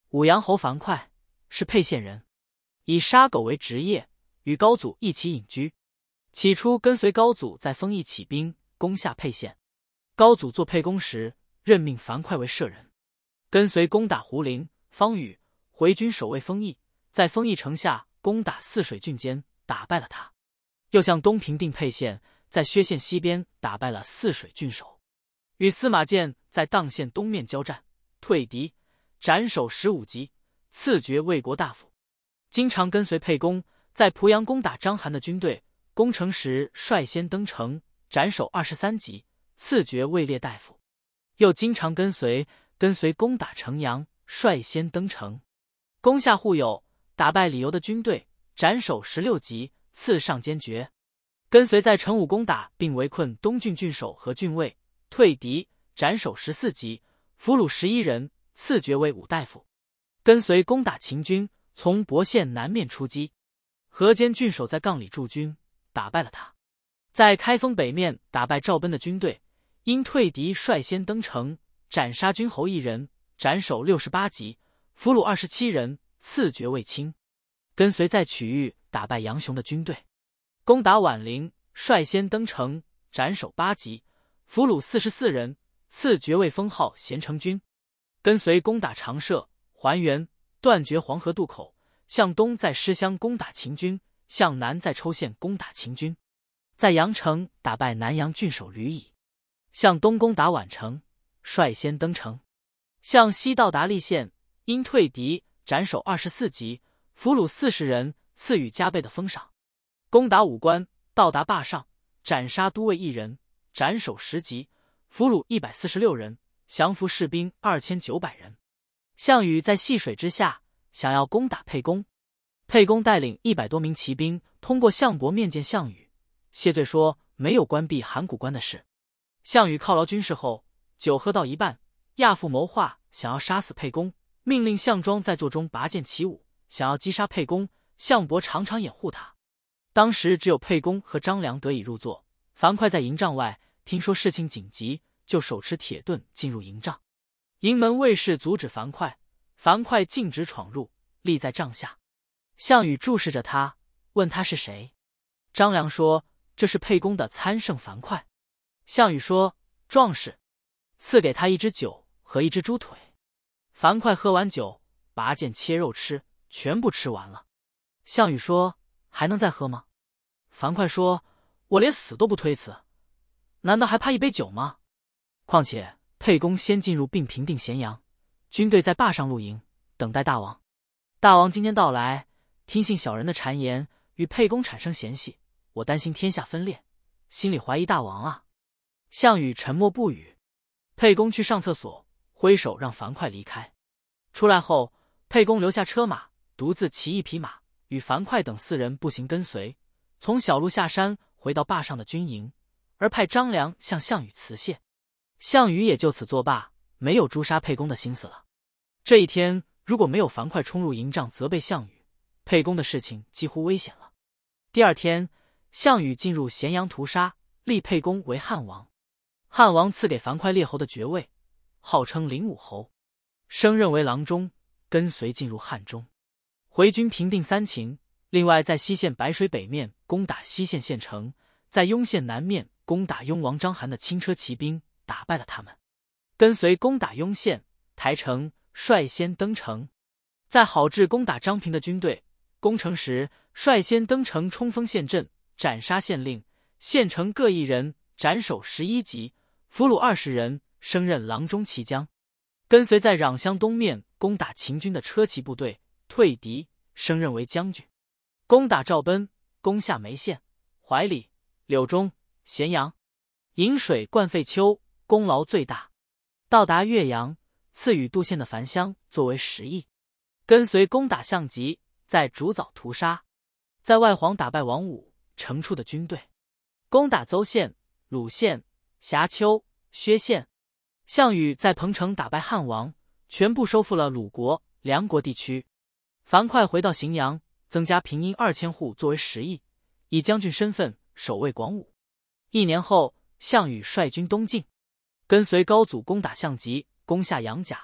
武阳侯樊哙，是沛县人，以杀狗为职业，与高祖一起隐居。起初跟随高祖在丰邑起兵攻下沛县，高祖做沛公时，任命樊哙为舍人，跟随攻打胡陵、方宇，回军守卫丰邑，在丰邑城下攻打泗水郡间，打败了他。又向东平定沛县，在薛县西边打败了泗水郡守，与司马建在砀县东面交战，退敌，斩首15级，赐爵魏国大夫。经常跟随沛公在濮阳攻打章邯的军队，攻城时率先登城，斩首23级，赐爵位列大夫。又经常跟随攻打城阳，率先登城，攻下户友，打败李由的军队，斩首16级，赐上监爵。跟随在成武攻打并围困东郡郡守和郡尉，退敌，斩首14级，俘虏11人，赐爵为武大夫。跟随攻打秦军，从亳县南面出击，河间郡守在杠里驻军，打败了他。在开封北面打败赵奔的军队，因退敌率先登城，斩杀军侯1人，斩首68级，俘虏27人，赐爵卫青。跟随在曲域打败杨雄的军队，攻打宛陵，率先登城，斩首8级，俘虏44人，赐爵位封号咸城君。跟随攻打长社、还原，断绝黄河渡口，向东在师乡攻打秦军，向南在抽县攻打秦军，在阳城打败南阳郡守吕乙，向东攻打宛城，率先登城，向西到达历县，因退敌，斩首24级，俘虏40人，赐予加倍的封赏。攻打武关，到达坝上，斩杀都尉1人，斩首10级，俘虏146人，降服士兵2900人。项羽在细水之下，想要攻打沛公。沛公带领100多名骑兵通过项伯面见项羽，谢罪说没有关闭函谷关的事。项羽犒劳军士后，酒喝到一半，亚父谋划想要杀死沛公，命令项庄在座中拔剑起舞，想要击杀沛公。项伯常常掩护他。当时只有沛公和张良得以入座，樊哙在营帐外，听说事情紧急，就手持铁盾进入营帐。营门卫士阻止樊哙，樊哙径直闯入，立在帐下。项羽注视着他，问他是谁。张良说这是沛公的参圣樊哙。项羽说壮士，赐给他1只酒和1只猪腿。樊哙喝完酒，拔剑切肉吃，全部吃完了。项羽说还能再喝吗？樊哙说我连死都不推辞，难道还怕一杯酒吗？况且沛公先进入并平定咸阳，军队在坝上露营，等待大王。大王今天到来，听信小人的谗言，与沛公产生嫌隙，我担心天下分裂，心里怀疑大王啊。项羽沉默不语。沛公去上厕所，挥手让樊哙离开。出来后，沛公留下车马，独自骑1匹马，与樊哙等4人步行跟随，从小路下山回到坝上的军营，而派张良向项羽辞谢。项羽也就此作罢，没有诛杀沛公的心思了。这一天如果没有樊哙冲入营帐责备项羽，沛公的事情几乎危险了。第二天，项羽进入咸阳屠杀，立沛公为汉王。汉王赐给樊哙列侯的爵位，号称灵武侯，升任为郎中，跟随进入汉中。回军平定三秦，另外在西县白水北面攻打西县县城，在雍县南面攻打雍王章邯的轻车骑兵，打败了他们。跟随攻打雍县、台城，率先登城。在郝志攻打张平的军队，攻城时率先登城冲锋陷阵，斩杀县令、县城各1人，斩首11级，俘虏20人，升任郎中骑将。跟随在壤乡东面攻打秦军的车骑部队，退敌，升任为将军。攻打赵奔，攻下眉县、怀里、柳中、咸阳，引水灌废丘，功劳最大。到达岳阳，赐予杜县的樊乡作为食邑。跟随攻打项籍，在竹枣屠杀。在外黄打败王武、程处的军队，攻打邹县、鲁县、峡丘、薛县。项羽在彭城打败汉王，全部收复了鲁国、梁国地区。樊哙回到荥阳，增加平阴2000户作为食邑，以将军身份守卫广武。1年后，项羽率军东进，跟随高祖攻打项籍，攻下杨甲，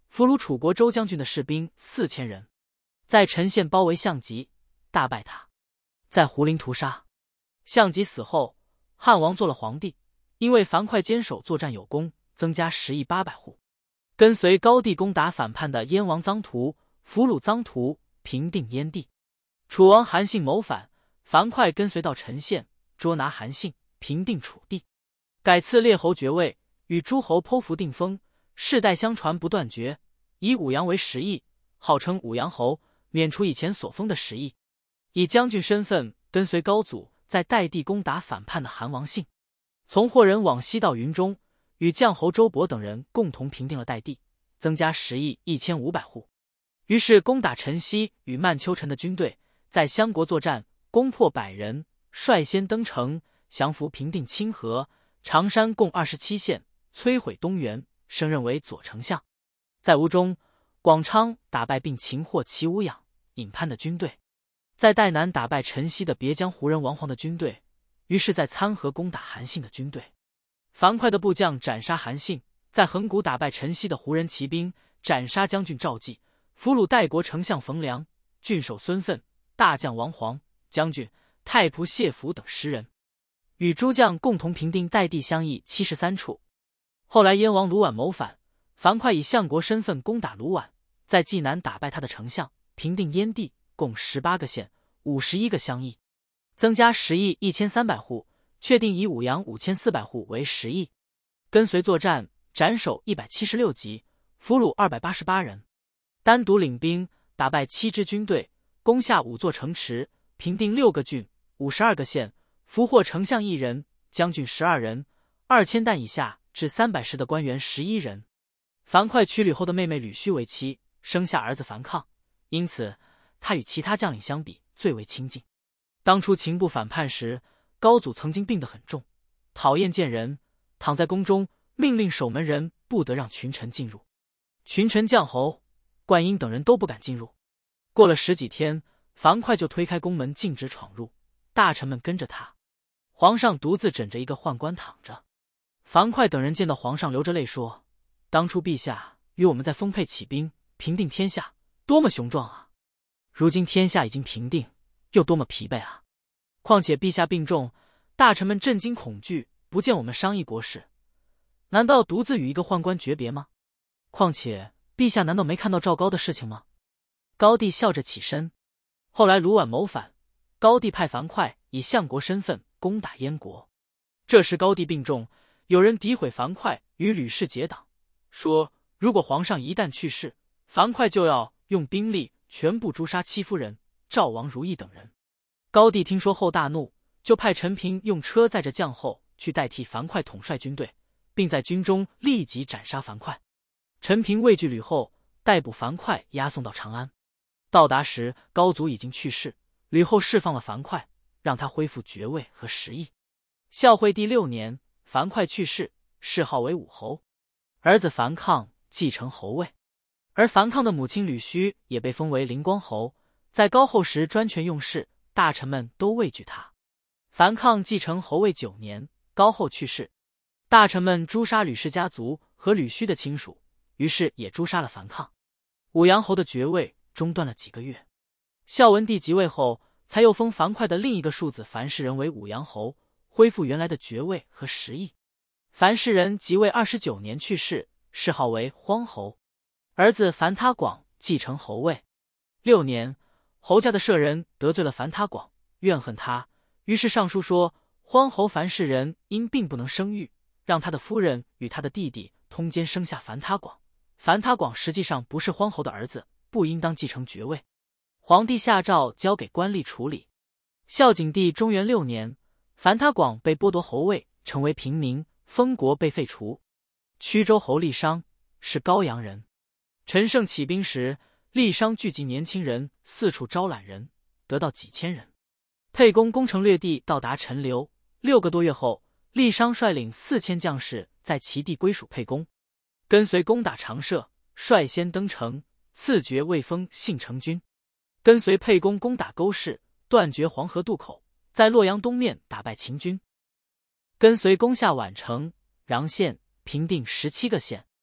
俘虏楚国周将军的士兵4000人，在陈县包围项籍，大败他，在胡陵屠杀。项籍死后，汉王做了皇帝，因为樊哙坚守作战有功，增加10亿800户。跟随高帝攻打反叛的燕王臧荼，俘虏臧荼，平定燕地。楚王韩信谋反，樊哙跟随到陈县，捉拿韩信，平定楚地，改赐列侯爵位，与诸侯剖符定封，世代相传不断绝，以武阳为10邑，号称武阳侯，免除以前所封的10邑。以将军身份跟随高祖在代地攻打反叛的韩王信，从霍人往西到云中，与将侯周勃等人共同平定了代地，增加10亿1500户。于是攻打陈豨与曼丘臣的军队，在襄国作战，攻破100人，率先登城，降服平定清河、常山共27县，摧毁东原，升任为左丞相。在吴中、广昌打败并擒获齐武养、尹潘的军队，在代南打败陈豨的别江胡人王晃的军队，于是在参合攻打韩信的军队。樊哙的部将斩杀韩信，在横谷打败陈豨的胡人骑兵，斩杀将军赵济，俘虏代国丞相冯良、郡守孙奋、大将王晃、将军太仆谢福等10人，与诸将共同平定代地相邑73处。后来燕王卢绾谋反，樊哙以相国身份攻打卢绾，在济南打败他的丞相，平定燕地，共18个县，51个乡邑，增加10亿1300户，确定以武阳5400户为10邑。跟随作战，斩首176级，俘虏288人，单独领兵打败7支军队，攻下5座城池，平定6个郡，52个县，俘获丞相1人，将军12人，2000担以下至300石的官员11人。樊哙娶吕后的妹妹吕须为妻，生下儿子樊抗，因此他与其他将领相比最为亲近。当初秦部反叛时，高祖曾经病得很重，讨厌见人，躺在宫中，命令守门人不得让群臣进入。群臣、将侯、灌婴等人都不敢进入。过了10几天，樊哙就推开宫门，径直闯入，大臣们跟着他。皇上独自枕着一个宦官躺着。樊哙等人见到皇上，流着泪说：“当初陛下与我们在丰沛起兵，平定天下，多么雄壮啊！如今天下已经平定，又多么疲惫啊！况且陛下病重，大臣们震惊恐惧，不见我们商议国事，难道要独自与一个宦官诀别吗？况且陛下难道没看到赵高的事情吗？”高帝笑着起身。后来卢绾谋反，高帝派樊哙以相国身份攻打燕国。这时高帝病重，有人诋毁樊哙与吕氏结党，说如果皇上一旦去世，樊哙就要用兵力全部诛杀戚夫人、赵王如意等人。高帝听说后大怒，就派陈平用车载着将后去代替樊哙统帅军队，并在军中立即斩杀樊哙。陈平畏惧吕后，逮捕樊哙押送到长安。到达时，高祖已经去世，吕后释放了樊哙，让他恢复爵位和10邑。孝惠帝6年，樊哙去世，谥号为武侯，儿子樊抗继承侯位，而樊抗的母亲吕须也被封为灵光侯，在高后时专权用事，大臣们都畏惧他。樊抗继承侯位9年，高后去世，大臣们诛杀吕氏家族和吕须的亲属，于是也诛杀了樊抗。武阳侯的爵位中断了几个月。孝文帝即位后，才又封樊哙的另一个庶子樊氏人为武阳侯，恢复原来的爵位和10邑。樊氏人即位29年去世，谥号为荒侯，儿子樊他广继承侯位。6年，侯家的舍人得罪了樊他广，怨恨他，于是上书说荒侯樊氏人因病不能生育，让他的夫人与他的弟弟通奸生下樊他广。樊他广实际上不是荒侯的儿子，不应当继承爵位。皇帝下诏交给官吏处理。孝景帝中元6年，樊他广被剥夺侯位，成为平民，封国被废除。曲州侯郦商是高阳人。陈胜起兵时，郦商聚集年轻人，四处招揽人，得到几千人。沛公攻城略地，到达陈留，6个多月后，郦商率领4000将士在其地归属沛公，跟随攻打长社，率先登城，赐爵位封信成君。跟随沛公攻打沟氏，断绝黄河渡口，在洛阳东面打败秦军。跟随攻下宛城、穰县，平定17个县。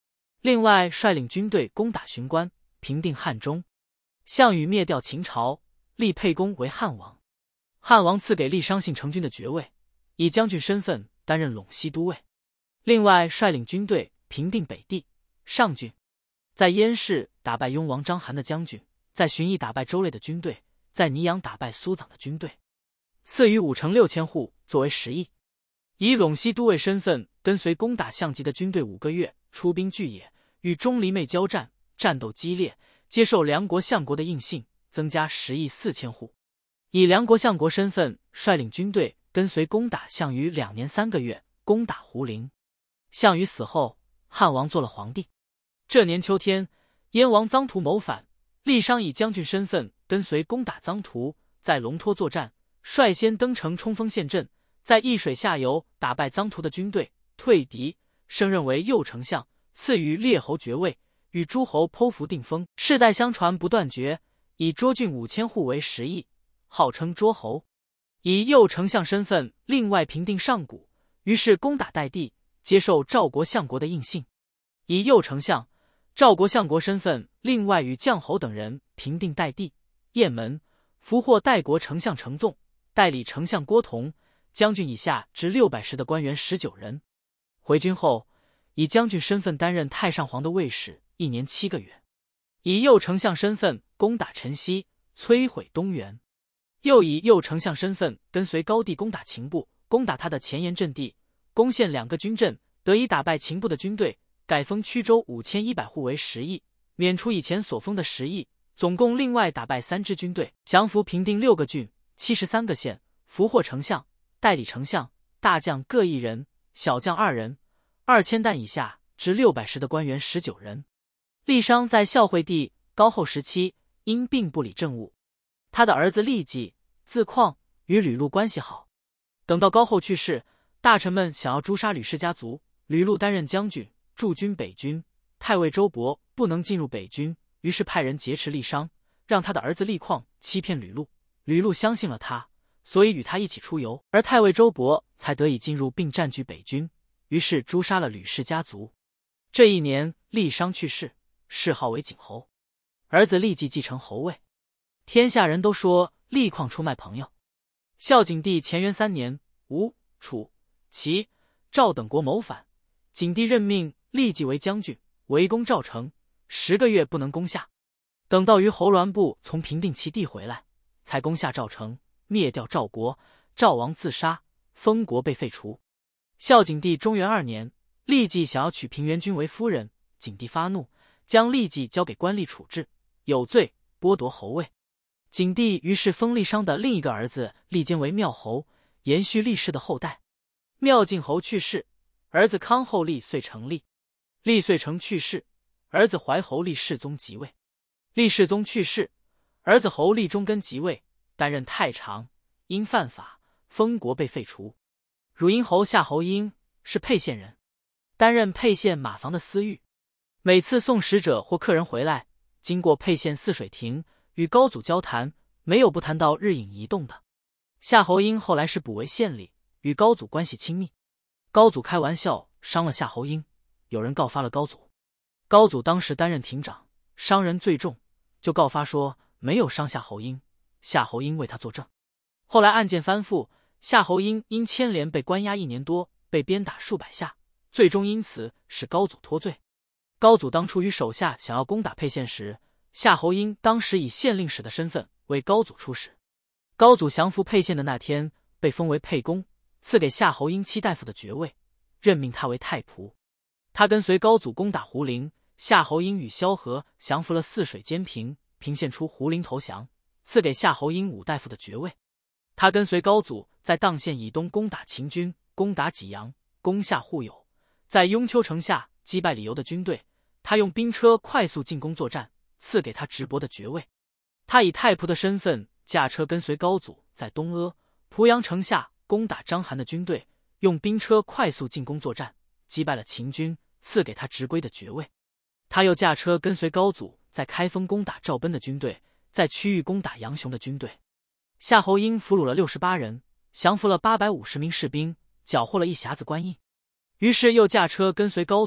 另外率领军队攻打巡关，平定汉中。项羽灭掉秦朝，立沛公为汉王。汉王赐给郦商信成君的爵位，以将军身份担任陇西都尉。另外率领军队平定北地、上郡，在燕市打败雍王章邯的将军，在旬邑打败周类的军队，在泥阳打败苏臧的军队。赐予5城6000户作为食邑。以陇西都尉身份跟随攻打项籍的军队5个月，出兵巨野，与钟离昧交战，战斗激烈，接受梁国相国的印信，增加食邑4000户。以梁国相国身份率领军队跟随攻打项羽2年3个月，攻打胡陵。项羽死后，汉王做了皇帝。这年秋天，燕王臧荼谋反，郦商以将军身份跟随攻打臧荼，在龙托作战，率先登城冲锋陷阵，在易水下游打败臧荼的军队，退敌，升任为右丞相，赐予列侯爵位，与诸侯剖符定封，世代相传不断绝。以涿郡5000户为食邑，号称涿侯。以右丞相身份另外平定上谷，于是攻打代地，接受赵国相国的印信。以右丞相、赵国相国身份另外与将侯等人平定代地、雁门，俘获代国丞相程纵、代理丞相郭同、将军以下至600石的官员19人。回军后，以将军身份担任太上皇的卫士1年7个月。以右丞相身份攻打陈豨，摧毁东原。又以右丞相身份跟随高帝攻打秦部，攻打他的前沿阵地，攻陷2个军镇，得以打败秦部的军队，改封曲州5100户为食邑，免除以前所封的食邑，总共另外打败3支军队，降服平定6个郡、73个县，俘获丞相、代理丞相、大将各1人，小将2人，2000担以下至600石的官员19人。郦商在孝惠帝高后时期因病不理政务，他的儿子郦季字况与吕禄关系好。等到高后去世，大臣们想要诛杀吕氏家族，吕禄担任将军，驻军北军，太尉周勃不能进入北军，于是派人劫持郦商，让他的儿子郦况欺骗吕禄，吕禄相信了他，所以与他一起出游，而太尉周勃才得以进入并占据北军，于是诛杀了吕氏家族。这一年，郦商去世，谥号为景侯，儿子郦季继承侯位。天下人都说郦况出卖朋友。孝景帝乾元3年，吴、楚、齐、赵等国谋反，景帝任命郦季为将军，围攻赵城，10个月不能攻下。等到于侯栾部从平定其地回来，才攻下赵城，灭掉赵国，赵王自杀，封国被废除。孝景帝中元2年，郦季想要娶平原君为夫人，景帝发怒，将郦季交给官吏处置，有罪，剥夺侯位。景帝于是封郦商的另一个儿子郦坚为妙侯，延续郦氏的后代。妙晋侯去世，儿子康后郦遂成立。郦遂成去世，儿子怀侯郦世宗即位。郦世宗去世，儿子侯郦中根即位，担任太常，因犯法，封国被废除。汝阴侯夏侯婴是沛县人，担任沛县马房的司狱。每次送使者或客人回来，经过沛县泗水亭，与高祖交谈，没有不谈到日影移动的。夏侯婴后来是补为县令，与高祖关系亲密。高祖开玩笑伤了夏侯婴，有人告发了高祖。高祖当时担任亭长，伤人最重，就告发说没有伤夏侯婴，夏侯婴为他作证。后来案件翻覆，夏侯婴因牵连被关押1年多，被鞭打数百下，最终因此使高祖脱罪。高祖当初与手下想要攻打沛县时，夏侯婴当时以县令史的身份为高祖出使。高祖降服沛县的那天，被封为沛公，赐给夏侯婴戚大夫的爵位，任命他为太仆。他跟随高祖攻打胡陵，夏侯婴与萧何降服了泗水监平，平献出胡陵投降，赐给夏侯婴武大夫的爵位。他跟随高祖在砀县以东攻打秦军，攻打济阳，攻下户友，在雍丘城下击败李由的军队，他用兵车快速进攻作战，赐给他直伯的爵位。他以太仆的身份驾车跟随高祖在东阿、濮阳城下攻打章邯的军队，用兵车快速进攻作战，击败了秦军，赐给他直归的爵位。他又驾车跟随高祖在开封攻打赵奔的军队，在区域攻打杨雄的军队。夏侯婴俘虏了68人，降服了850名士兵，缴获了一匣子官印。于是又驾车跟随高祖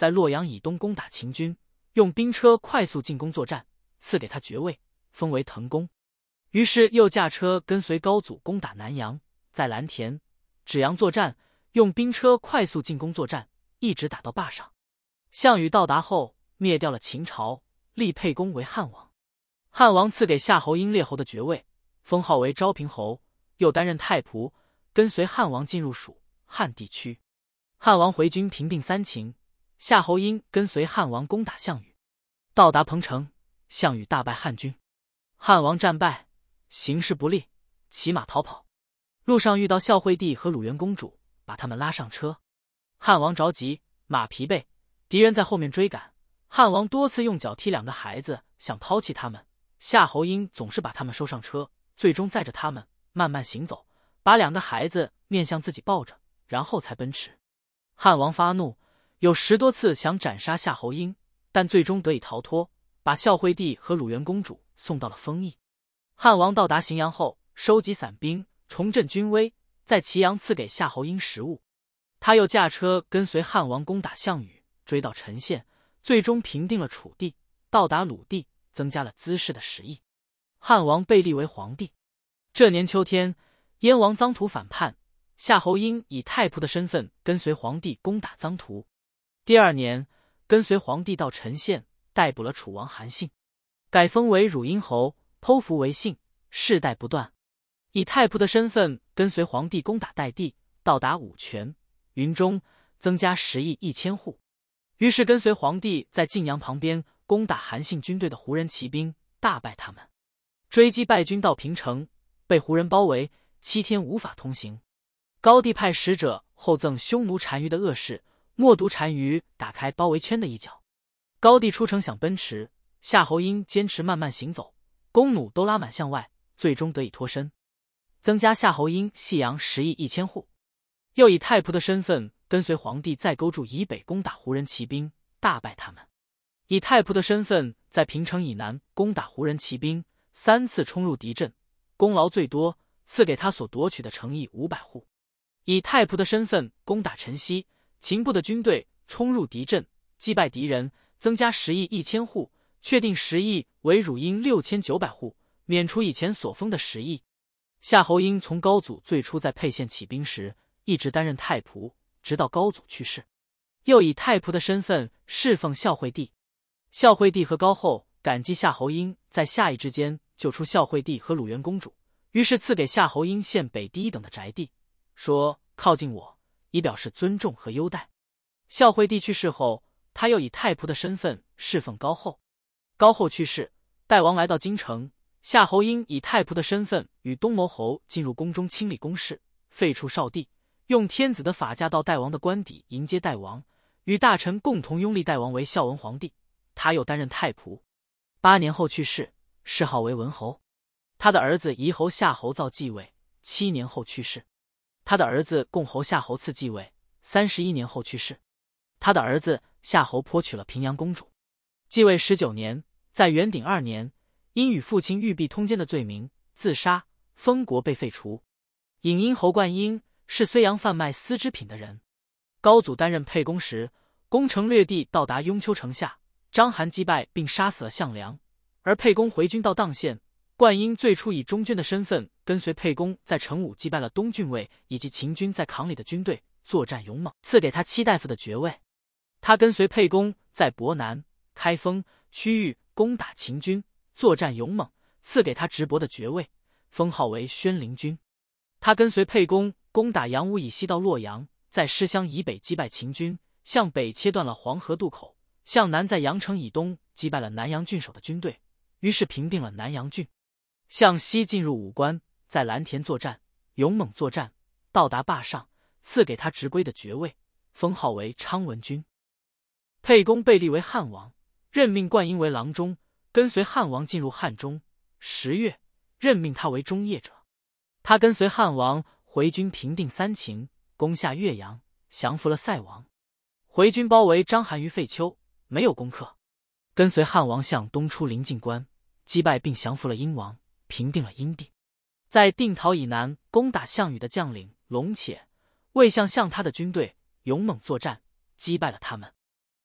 在洛阳以东攻打秦军，用兵车快速进攻作战，赐给他爵位，封为滕公。于是又驾车跟随高祖攻打南阳，在蓝田、芷阳作战，用兵车快速进攻作战，一直打到坝上。项羽到达后，灭掉了秦朝，立沛公为汉王。汉王赐给夏侯婴列侯的爵位，封号为昭平侯，又担任太仆，跟随汉王进入蜀汉地区。汉王回军平定三秦，夏侯婴跟随汉王攻打项羽，到达彭城，项羽大败汉军，汉王战败，形势不利，骑马逃跑。路上遇到孝惠帝和鲁元公主，把他们拉上车。汉王着急，马疲惫，敌人在后面追赶，汉王多次用脚踢两个孩子，想抛弃他们，夏侯婴总是把他们收上车，最终载着他们慢慢行走，把两个孩子面向自己抱着，然后才奔驰。汉王发怒，有10多次想斩杀夏侯婴，但最终得以逃脱，把孝惠帝和鲁元公主送到了丰邑。汉王到达荥阳后，收集散兵，重振军威，在祁阳赐给夏侯婴食物。他又驾车跟随汉王攻打项羽，追到陈县，最终平定了楚地，到达鲁地，增加了滋事的实益。汉王被立为皇帝。这年秋天，燕王臧荼反叛，夏侯婴以太仆的身份跟随皇帝攻打臧荼。第2年，跟随皇帝到陈县，逮捕了楚王韩信，改封为汝阴侯，剖腹为姓，世代不断。以太仆的身份跟随皇帝攻打代地，到达武泉、云中，增加10亿1千户。于是跟随皇帝在晋阳旁边攻打韩信军队的胡人骑兵，大败他们，追击败军到平城，被胡人包围，7天无法通行。高帝派使者后赠匈奴单于的恶事，默毒单于打开包围圈的一角。高帝出城想奔驰，夏侯婴坚持慢慢行走，弓弩都拉满向外，最终得以脱身，增加夏侯婴细阳10亿1千户。又以太仆的身份跟随皇帝在勾住以北攻打胡人骑兵，大败他们。以太仆的身份在平城以南攻打胡人骑兵，3次冲入敌阵，功劳最多，赐给他所夺取的城邑500户。以太仆的身份攻打陈豨，秦部的军队冲入敌阵，击败敌人，增加10亿1千户，确定10亿为汝阴6900户，免除以前所封的10亿。夏侯婴从高祖最初在沛县起兵时，一直担任太仆，直到高祖去世。又以太仆的身份侍奉孝惠帝。孝惠帝和高后感激夏侯婴在夏邑之间救出孝惠帝和鲁元公主，于是赐给夏侯婴县北第1等的宅地，说靠近我，以表示尊重和优待。孝惠帝去世后，他又以太仆的身份侍奉高后。高后去世，代王来到京城，夏侯婴以太仆的身份与东牟侯进入宫中清理宫室，废黜少帝，用天子的法驾到代王的官邸迎接代王，与大臣共同拥立代王为孝文皇帝。他又担任太仆。8年后去世，谥号为文侯。他的儿子夷侯夏侯造继位，7年后去世。他的儿子共侯夏侯赐继位，31年后去世。他的儿子夏侯颇娶了平阳公主。继位19年，在元鼎2年，因与父亲玉璧通奸的罪名自杀，封国被废除。尹殷侯灌婴是睢阳贩卖丝织品的人。高祖担任沛公时，攻城略地到达雍丘城下，章邯击败并杀死了项梁，而沛公回军到砀县。灌婴最初以中军的身份跟随沛公在成武击败了东郡尉以及秦军在扛里的军队，作战勇猛，赐给他7大夫的爵位。他跟随沛公在博南、开封区域攻打秦军，作战勇猛，赐给他直伯的爵位，封号为宣陵君。他跟随沛公攻打阳武以西到洛阳，在师乡以北击败秦军，向北切断了黄河渡口，向南在阳城以东击败了南阳郡守的军队，于是平定了南阳郡。向西进入武关，在蓝田作战，勇猛作战，到达坝上，赐给他直归的爵位，封号为昌文君。沛公被立为汉王，任命灌婴为郎中，跟随汉王进入汉中。10月，任命他为中业者。他跟随汉王回军平定三秦，攻下岳阳，降服了塞王。回军包围章邯于废丘，没有攻克。跟随汉王向东出临晋关，击败并降服了殷王，平定了殷地。在定陶以南攻打项羽的将领龙且、魏相向他的军队，勇猛作战，击败了他们。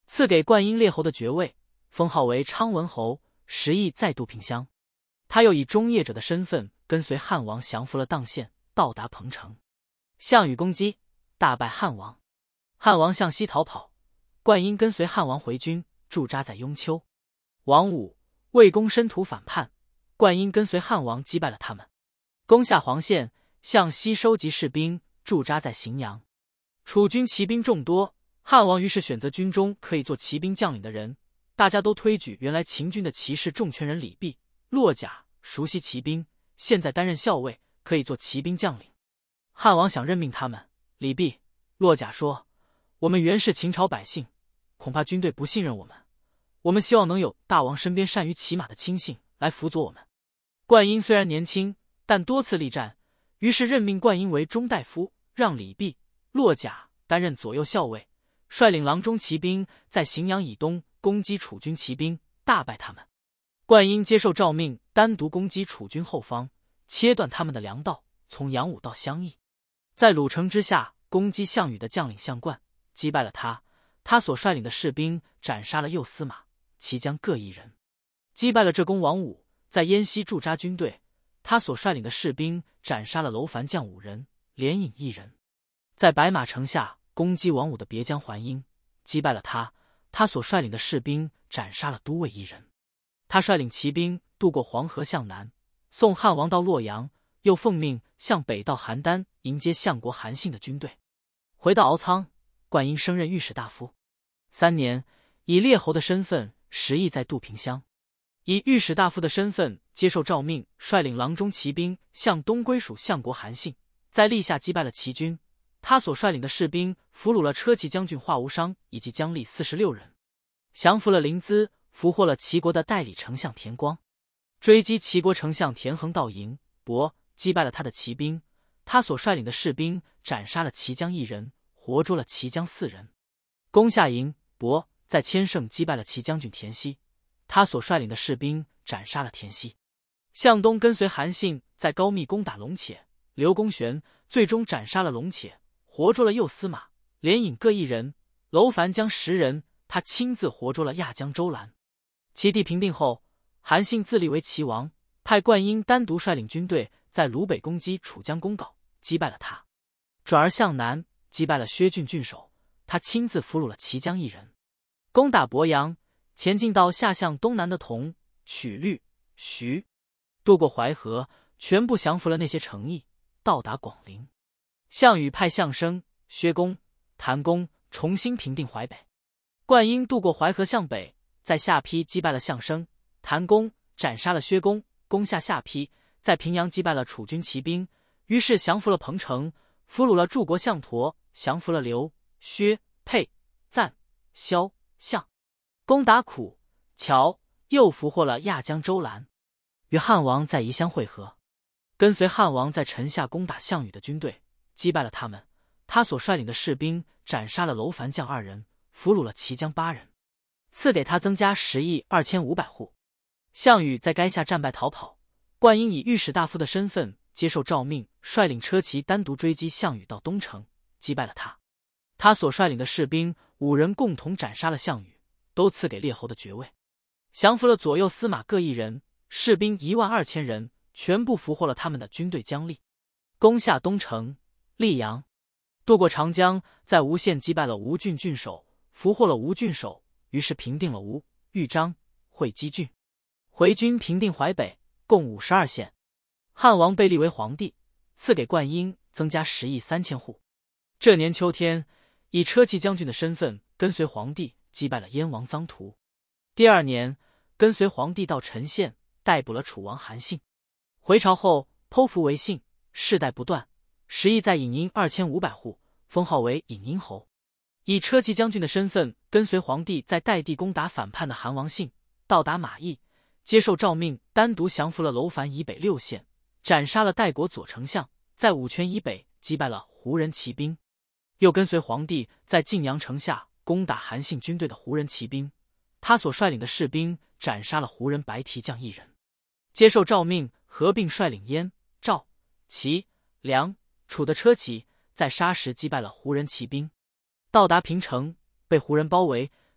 赐给灌婴列侯的爵位，封号为昌文侯，食邑在杜平乡。他又以中业者的身份跟随汉王降服了砀县，到达彭城。项羽攻击，大败汉王。汉王向西逃跑，灌婴跟随汉王回军，驻扎在雍丘。王武、魏公申屠反叛，灌婴跟随汉王击败了他们，攻下黄县，向西收集士兵，驻扎在荥阳。楚军骑兵众多，汉王于是选择军中可以做骑兵将领的人，大家都推举原来秦军的骑士重权人李泌、骆甲熟悉骑兵，现在担任校尉，可以做骑兵将领。汉王想任命他们，李泌、骆甲说：“我们原是秦朝百姓，恐怕军队不信任我们，我们希望能有大王身边善于骑马的亲信来辅佐我们。”灌婴虽然年轻，但多次力战，于是任命灌婴为中大夫，让李泌、骆甲担任左右校尉，率领郎中骑兵在荥阳以东攻击楚军骑兵，大败他们。灌婴接受诏命，单独攻击楚军后方，切断他们的粮道，从阳武到襄邑，在鲁城之下攻击项羽的将领项冠，击败了他。他所率领的士兵斩杀了右司马、骑将各一人，击败了浙公王武，在燕西驻扎军队。他所率领的士兵斩杀了楼烦将5人，连引1人，在白马城下攻击王武的别将桓婴，击败了他。他所率领的士兵斩杀了都尉1人。他率领骑兵渡过黄河向南，送汉王到洛阳，又奉命向北到邯郸迎接相国韩信的军队。回到敖仓，灌婴升任御史大夫。3年，以列侯的身份食邑在杜平乡，以御史大夫的身份接受诏命，率领郎中骑兵向东归属相国韩信，在历下击败了齐军。他所率领的士兵俘虏了车骑将军华无伤以及姜吏46人，降服了临淄，俘获了齐国的代理丞相田光，追击齐国丞相田横到营亳，击败了他的骑兵。他所率领的士兵斩杀了齐将1人，活捉了齐将4人，攻下营亳，在千乘击败了齐将军田熙。他所率领的士兵斩杀了田熙。向东跟随韩信在高密攻打龙且、刘公玄，最终斩杀了龙且，活捉了右司马、连引各1人，楼烦将10人。他亲自活捉了亚将周兰。齐地平定后，韩信自立为齐王，派灌婴单独率领军队在鲁北攻击楚将公镐，击败了他，转而向南击败了薛郡郡守，他亲自俘虏了齐将1人，攻打鄱阳，前进到下向东南的同、曲律、徐，渡过淮河，全部降服了那些城邑，到达广陵。项羽派项生、薛公、谭公重新平定淮北。灌婴渡过淮河向北，在下邳击败了项生、谭公，斩杀了薛公，攻下下邳，在平阳击败了楚军骑兵，于是降服了彭城，俘虏了柱国项佗，降服了刘、薛、沛、赞、萧、项，攻打苦、谯，又俘获了亚将周兰，与汉王在宜乡会合，跟随汉王在陈下攻打项羽的军队，击败了他们。他所率领的士兵斩杀了楼烦将2人，俘虏了齐将8人，赐给他增加10亿2500户。项羽在垓下战败逃跑，灌婴以御史大夫的身份接受诏命，率领车骑单独追击项羽到东城，击败了他。他所率领的士兵5人共同斩杀了项羽，都赐给列侯的爵位，降服了左右司马各1人，士兵12000人，全部俘获了他们的军队将吏，攻下东城、溧阳，渡过长江，在吴县击败了吴郡郡守，俘获了吴郡守，于是平定了吴、豫章、会稽郡，回军平定淮北，共52县。汉王被立为皇帝，赐给灌婴增加10亿3000户。这年秋天，以车骑将军的身份跟随皇帝击败了燕王臧荼。第2年，跟随皇帝到陈县，逮捕了楚王韩信。回朝后，剖腹为信，世代不断。10亿在颍阴2500户，封号为颍阴侯。以车骑将军的身份跟随皇帝在代地攻打反叛的韩王信，到达马邑，接受诏命，单独降服了楼烦以北6县，斩杀了代国左丞相，在武泉以北击败了胡人骑兵。又跟随皇帝在晋阳城下攻打韩信军队的胡人骑兵，他所率领的士兵斩杀了胡人白提将1人。接受诏命，合并率领燕、赵、齐、梁、楚的车骑，在沙石击败了胡人骑兵，到达平城，被胡人包围，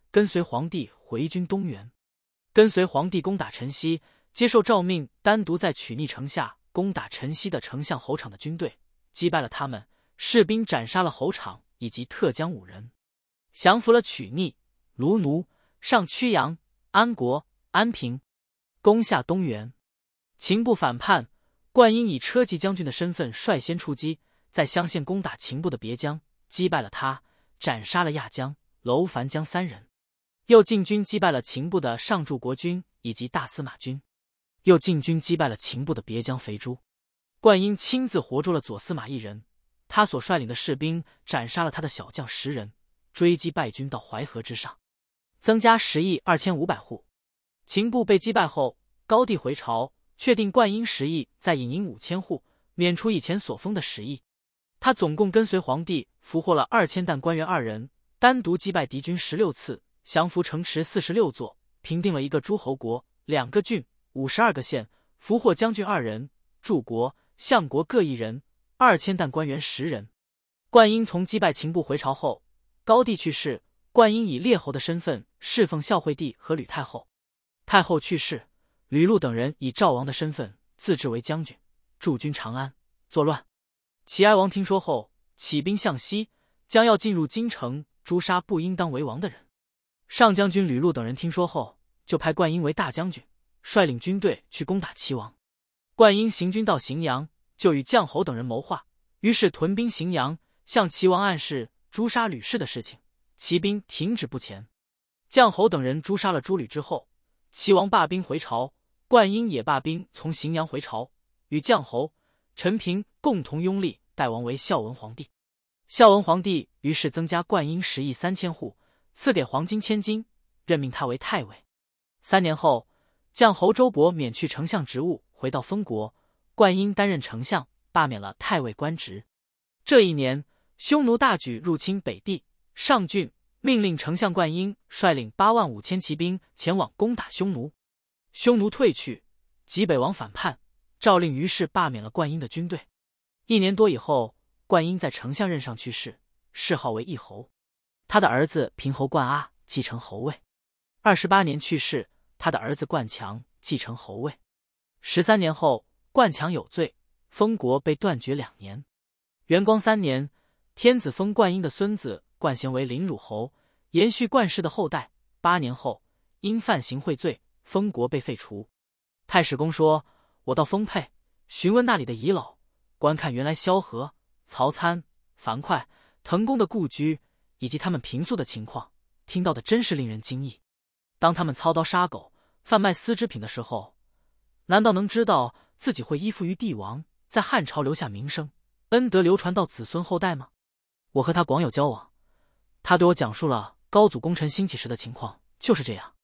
跟随皇帝回军东原。跟随皇帝攻打陈豨，接受诏命，单独在曲逆城下攻打陈豨的丞相侯昶的军队，击败了他们，士兵斩杀了侯昶以及特江5人，降服了曲逆、卢奴、上曲阳、安国、安平，攻下东原。秦部反叛，灌婴以车骑将军的身份率先出击，在襄县攻打秦部的别将，击败了他，斩杀了亚将、楼烦将3人，又进军击败了秦部的上柱国军以及大司马军，又进军击败了秦部的别将肥朱。灌婴亲自活捉了左司马1人，他所率领的士兵斩杀了他的小将10人，追击败军到淮河之上，增加10亿2500户。秦部被击败后，高帝回朝，确定灌婴10亿，再引营5000户，免除以前所封的10亿。他总共跟随皇帝俘获了2000担官员2人，单独击败敌军16次，降服城池46座，平定了1个诸侯国、2个郡、52个县，俘获将军2人，柱国、相国各1人，2000担官员10人。灌婴从击败秦部回朝后，高帝去世，灌婴以列侯的身份侍奉孝惠帝和吕太后。太后去世，吕禄等人以赵王的身份自治为将军，驻军长安，作乱。齐哀王听说后，起兵向西，将要进入京城，诛杀不应当为王的人。上将军吕禄等人听说后，就派灌婴为大将军，率领军队去攻打齐王。灌婴行军到荥阳，就与将侯等人谋划，于是屯兵荥阳，向齐王暗示诛杀吕氏的事情。齐兵停止不前。将侯等人诛杀了诸吕之后，齐王罢兵回朝，灌婴也罢兵从荥阳回朝，与将侯、陈平共同拥立代王为孝文皇帝。孝文皇帝于是增加灌婴10亿3000户，赐给黄金1000斤，任命他为太尉。3年后，将侯周勃免去丞相职务，回到封国，灌婴担任丞相，罢免了太尉官职。这一年，匈奴大举入侵北地，上郡命令丞相灌婴率领85000骑兵前往攻打匈奴。匈奴退去，济北王反叛，诏令于是罢免了灌婴的军队。1年多以后，灌婴在丞相任上去世，谥号为义侯。他的儿子平侯灌阿继承侯位。28年去世，他的儿子灌强继承侯位。13年后，灌强有罪，封国被断绝2年。元光3年，天子封灌婴的孙子灌贤为临汝侯，延续灌氏的后代。8年后，因犯行贿罪，封国被废除。太史公说，我到丰沛，询问那里的遗老，观看原来萧何、曹参、樊哙、滕公的故居以及他们平素的情况，听到的真是令人惊异。当他们操刀杀狗、贩卖丝织品的时候，难道能知道自己会依附于帝王，在汉朝留下名声，恩德流传到子孙后代吗？我和他广有交往，他对我讲述了高祖功臣兴起时的情况，就是这样。